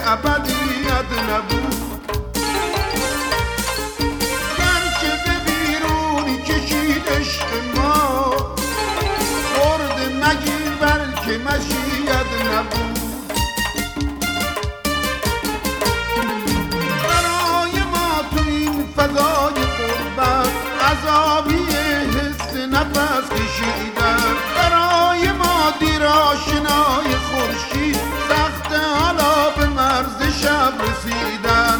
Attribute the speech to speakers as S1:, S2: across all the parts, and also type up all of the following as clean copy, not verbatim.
S1: ابدیت نبود. گرچه به بیرونی کشید عشق ما، خورد مگیر بلکه مشیت نبود. برای ما تو این فضای غربت عذابی حس نفس کشیدن، برای ما دیر آشنای خورشید سخت حالا به مرز شب رسیدن.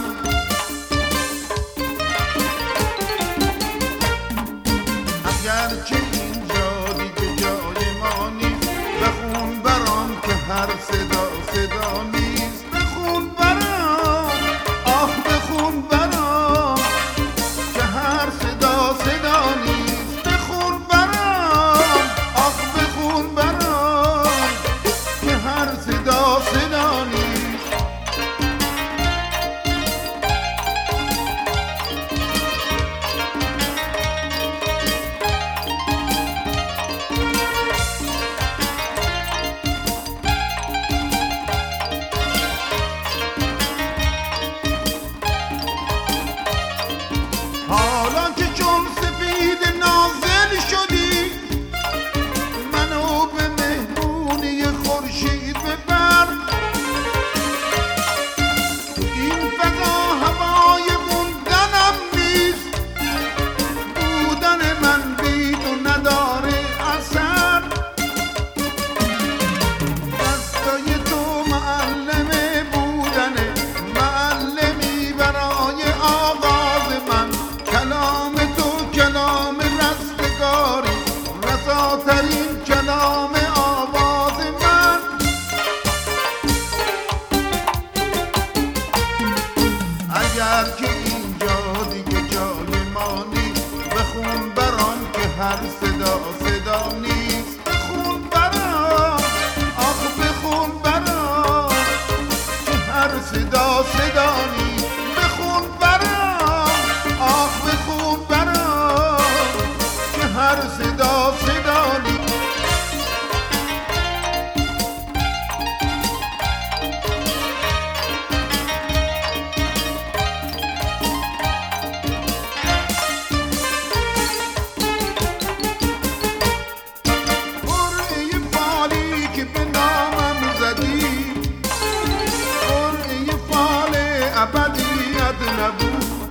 S1: اگرچه اینجا دیگه جای ما نیست، بخون برام که هر صدا صدا نیست. بخون برام، آه بخون برام که هر صدا صدا نیست. بخون برام، آه بخون برام که هر صدا صدا نیست. حالا که چون سفید نازل شدی، منو به مهمونی خورشید ببر. تو این فضا هوای موندنم نیست، بودن من بی تو نداره اثر. دستای تو معلم بودنه، معلمی برای آغاز من. کلام تو کلام رستگاری، رساترین کلام آواز من. اگر که اینجا دیگه جای ما نیست، بخون برام که هر صدا صدا نیست. بخون برام، آخ بخون برام که هر صدا صدا نیست. بخون برام، آخ بخون برام که هر صدا صدا نیست. قرعه فالی که به نامم زدی، قرعه فال ابدیت نبود.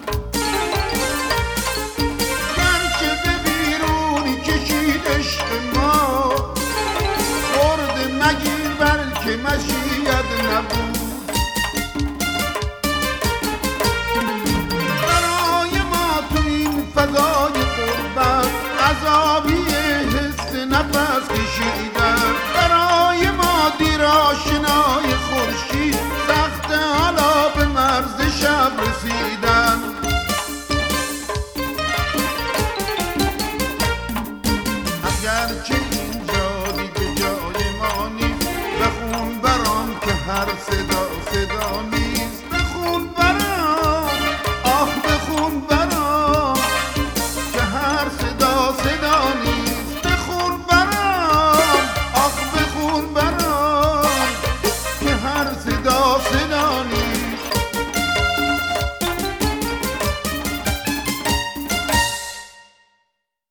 S1: گرچه به بیرونی کشید عشق ما، خورد مگیر بلکه مشیت نبود. برای ما تو این فضای غربت عذابی حس نفس کشیدن، برای ما دیر آشنای